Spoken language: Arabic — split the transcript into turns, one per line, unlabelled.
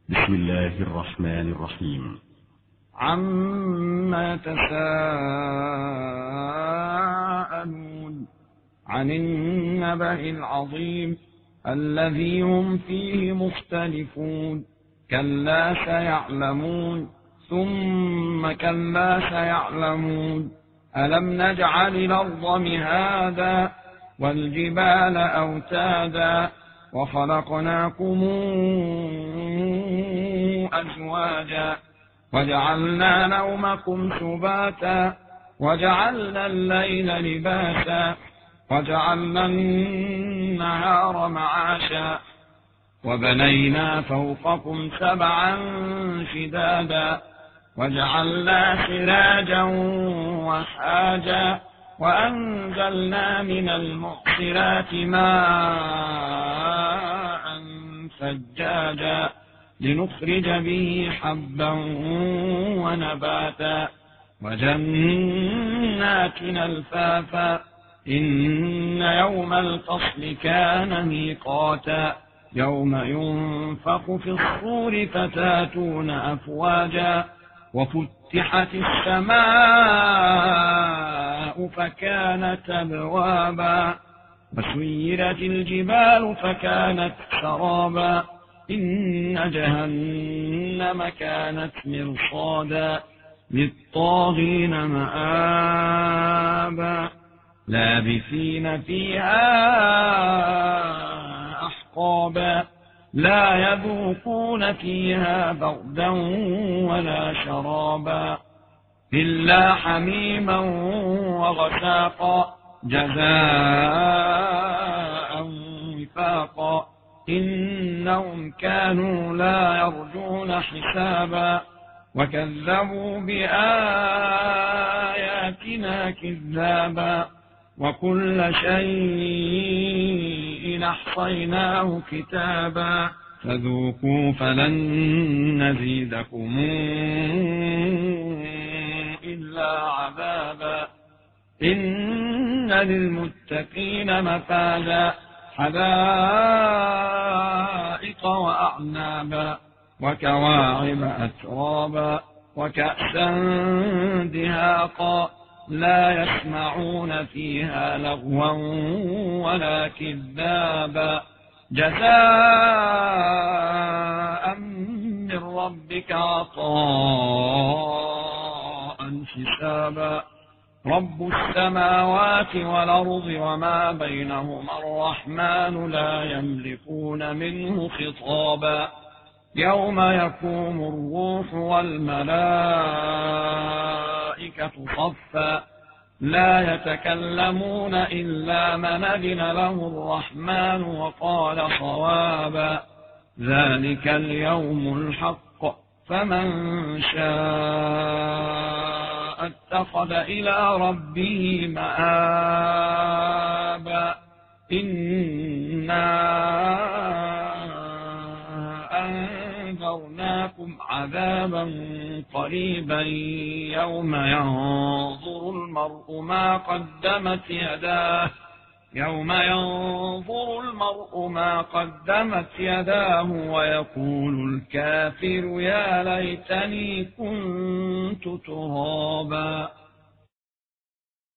بسم الله الرحمن الرحيم.
عما يتساءلون عن النبأ العظيم الذي هم فيه مختلفون كلا سيعلمون ثم كلا سيعلمون ألم نجعل الأرض مهادا والجبال أوتادا وخلقناكم أزواجا وجعلنا نومكم سباتا وجعلنا الليل لباسا وجعلنا النهار معاشا وبنينا فوقكم سبعا شدادا وجعلنا سراجا وحاجا وأنزلنا من المعصرات ماء ثجاجا لنخرج به حبا ونباتا وجنات ألفافا إن يوم الفصل كان ميقاتا يوم ينفخ في الصور فتاتون أفواجا وفتحت السماء فكانت أبوابا وسيرت الجبال فكانت سرابا إن جهنم كانت مرصادا للطاغين مآبا لابثين فيها أحقابا لا يذوقون فيها بردا ولا شرابا إلا حميما وغساقا جزاء وفاقا إنهم كانوا لا يرجون حسابا وكذبوا بآياتنا كذابا وكل شيء أحصيناه كتابا فذوقوا فلن نزيدكم إلا عذابا إن للمتقين مفازا حدائق وأعنابا وكواعب أترابا وكأسا دهاقا لا يسمعون فيها لغوا ولا كذابا جزاء من ربك عطاء حسابا رب السماوات والأرض وما بينهما الرحمن لا يملكون منه خطابا يوم يقوم الروح والملائكة صفا لا يتكلمون إلا من أذن له الرحمن وقال صوابا ذلك اليوم الحق فمن شاء اتخذ إلى ربه مآبا إنا أنذرناكم عذابا قريبا يوم ينظر المرء ما قدمت يداه ويقول الكافر يا ليتني كنت ترابا.